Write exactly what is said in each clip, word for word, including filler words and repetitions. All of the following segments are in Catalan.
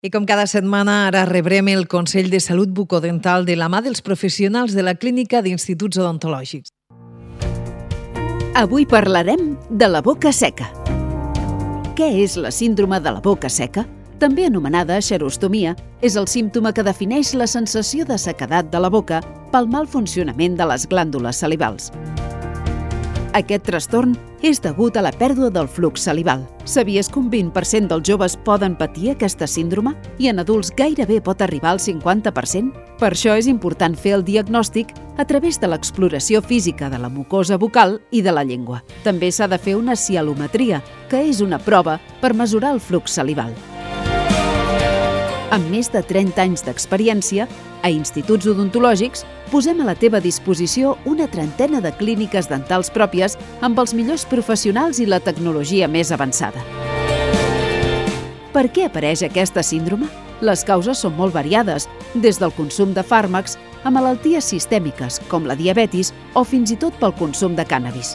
I com cada setmana, ara rebrem el Consell de Salut Bucodental de la mà dels professionals de la Clínica d'Instituts Odontològics. Avui parlarem de la boca seca. Què és la síndrome de la boca seca? També anomenada xerostomia, és el símptoma que defineix la sensació de sequedat de la boca pel mal funcionament de les glàndules salivals. Aquest trastorn és degut a la pèrdua del flux salival. Sabies que un vint per cent dels joves poden patir aquesta síndrome i en adults gairebé pot arribar al cinquanta per cent? Per això és important fer el diagnòstic a través de l'exploració física de la mucosa bucal i de la llengua. També s'ha de fer una cialometria, que és una prova per mesurar el flux salival. Amb més de trenta anys d'experiència, a instituts odontològics posem a la teva disposició una trentena de clíniques dentals pròpies amb els millors professionals i la tecnologia més avançada. Per què apareix aquesta síndrome? Les causes són molt variades, des del consum de fàrmacs a malalties sistèmiques, com la diabetis, o fins i tot pel consum de cànnabis.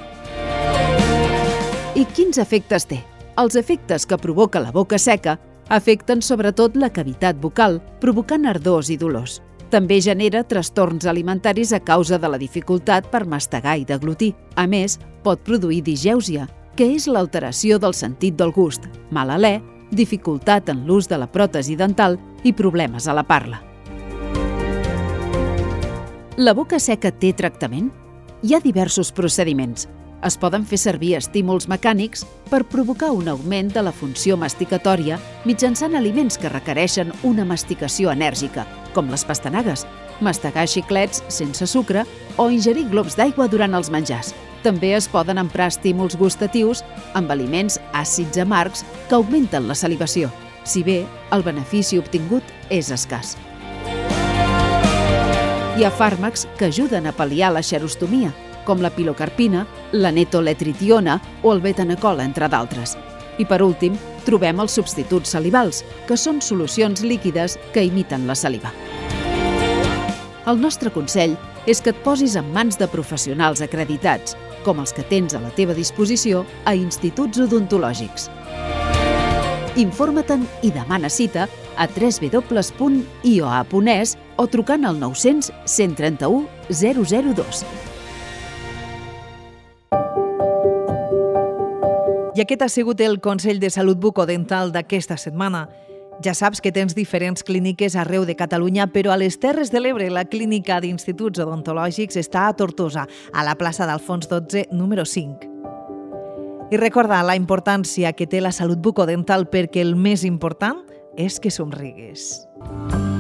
I quins efectes té? Els efectes que provoca la boca seca afecten sobretot la cavitat bucal, provocant ardors i dolors. També genera trastorns alimentaris a causa de la dificultat per mastegar i deglutir. A més, pot produir digèusia, que és l'alteració del sentit del gust, mal alè, dificultat en l'ús de la pròtesi dental i problemes a la parla. La boca seca té tractament? Hi ha diversos procediments. Es poden fer servir estímuls mecànics per provocar un augment de la funció masticatòria mitjançant aliments que requereixen una masticació enèrgica, com les pastanagues, mastegar xiclets sense sucre o ingerir globs d'aigua durant els menjars. També es poden emprar estímuls gustatius amb aliments àcids amargs que augmenten la salivació, si bé el benefici obtingut és escàs. Hi ha fàrmacs que ajuden a pal·liar la xerostomia, com la pilocarpina, la netoletritiona o el betanacol, entre d'altres. I per últim, trobem els substituts salivals, que són solucions líquides que imiten la saliva. El nostre consell és que et posis en mans de professionals acreditats, com els que tens a la teva disposició a instituts odontològics. Informa-te'n i demana cita a w w w punt i o a punt e s o trucant al nou-cents cent trenta-u zero zero dos. I aquest ha sigut el Consell de Salut Bucodental d'aquesta setmana. Ja saps que tens diferents clíniques arreu de Catalunya, però a les Terres de l'Ebre la Clínica d'Instituts Odontològics està a Tortosa, a la plaça d'Alfons dotze, número cinc. I recorda la importància que té la salut bucodental perquè el més important és que somrigues.